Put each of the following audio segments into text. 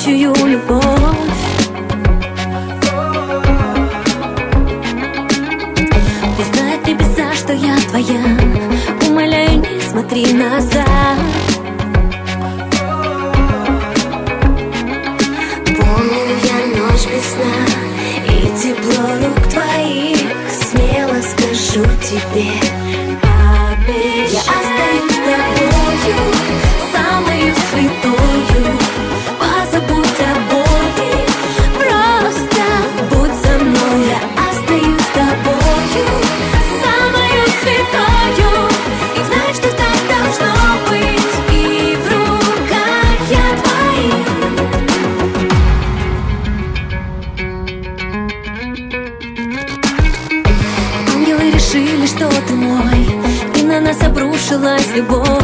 горячую любовь. Пусть знают небеса, что я твоя. Умоляю, не смотри назад. Помню я ночь без сна и тепло рук твоих. Смело скажу тебе, Я остаюсь с тобою, самою святою. Позабудь о боли, просто будь со мной. Я остаюсь с тобою, самою святою. И знай, что так должно быть, и в руках я твоих. Ангелы решили, что ты мой, и на нас обрушилась любовь.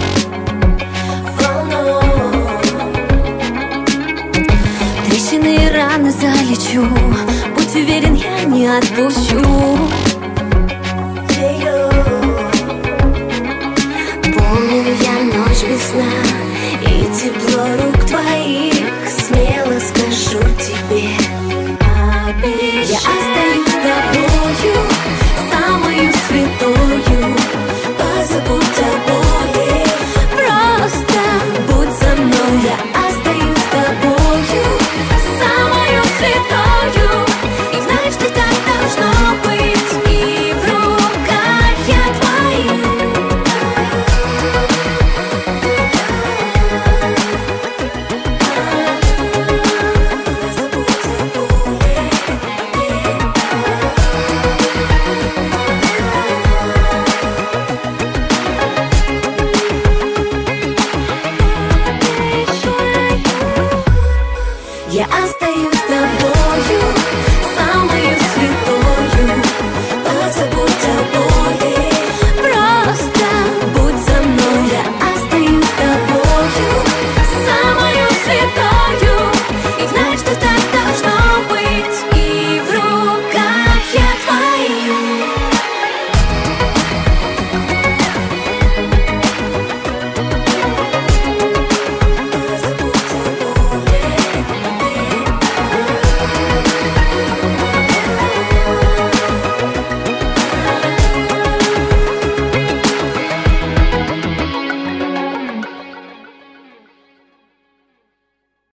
Трещины и раны залечу, будь уверен, я не отпущу. помню я ночь без сна и тепло рук твоих. Смело скажу тебе, Я остаюсь с тобою, самою святою. Позабудь о боли, просто будь со мной. Я остаюсь с тобою, самою святою. И знай, что так должно быть, и в руках я твоих. Я остаюсь.